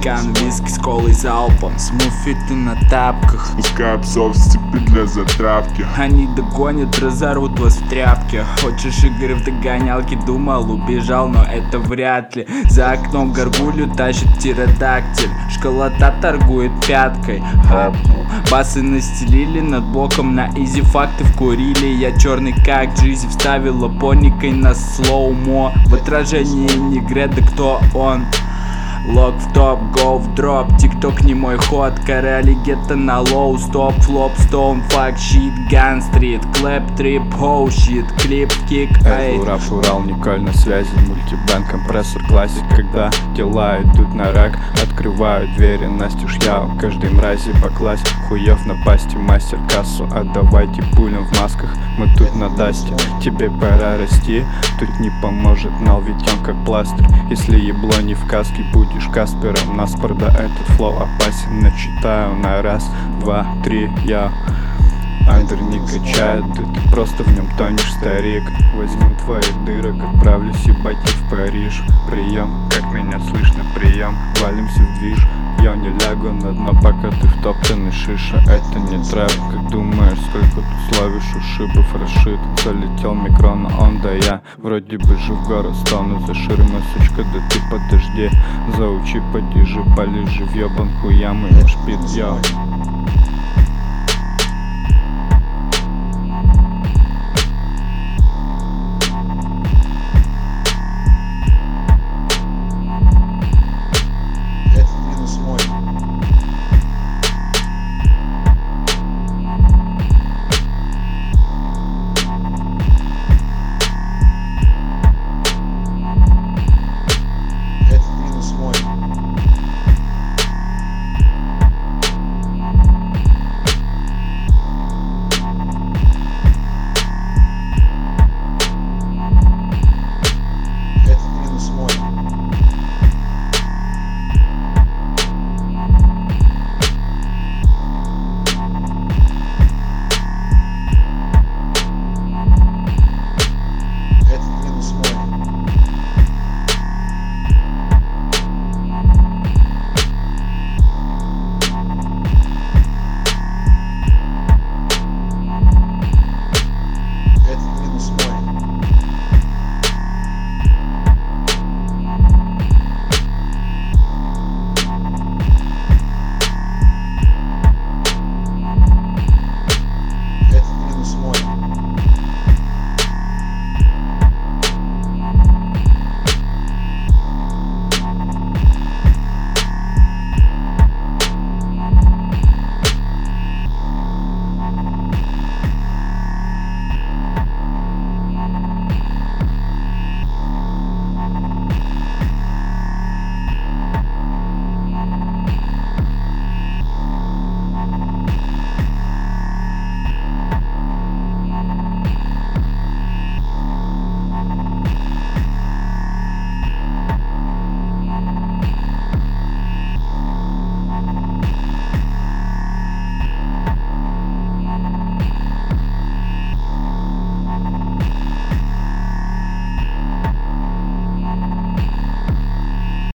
Стакан виски с колой залпом, смуфиты на тапках. Пускай псов в цепи для затравки. Они догонят, разорвут вас в тряпке. Хочешь игры в догонялки, думал, убежал, но это вряд ли. За окном горгулью тащит птеродактиль, школота торгует пяткой. Хапнул. Басы настелили над блоком, на изи факты вкурили. Я черный как Джизи, вставила поникой на слоумо. В отражении негре, да кто он? Лог в топ, го в дроп, тикток не мой ход. Короли гетто на лоу, стоп, флоп, стоун, фак, щит, ган, стрит, клэп, трип, хоу, щит, клип, кик, эй. Рэп, Урал, Николь на связи, мультибэнд, компрессор, классик. Когда дела идут на рак, открываю двери настежь я у каждой мрази покласть. Хуев на пасти, мастер кассу, отдавайте пулям в масках. Мы тут на дасте, тебе пора расти. Тут не поможет нал, ведь он как пластырь. Если ебло не в каске, будешь Каспером. Наспор, да этот флоу опасен. Начитаю на раз, два, три, я андер не качает, да ты просто в нем тонешь, старик. Возьму твои дырок, отправлюсь ебать в Париж. Прием, как меня слышно, прием, валимся в движ. Я не лягу на дно, пока ты втоптанный шиша. Это не трэп, как думаешь, сколько тут словишь ушибов расшит. Залетел микрон, он да я вроде бы жив, город стону за ширмой, сучка, да ты подожди. Заучи, подержи, полежи в ебанку ямы, шпит, я.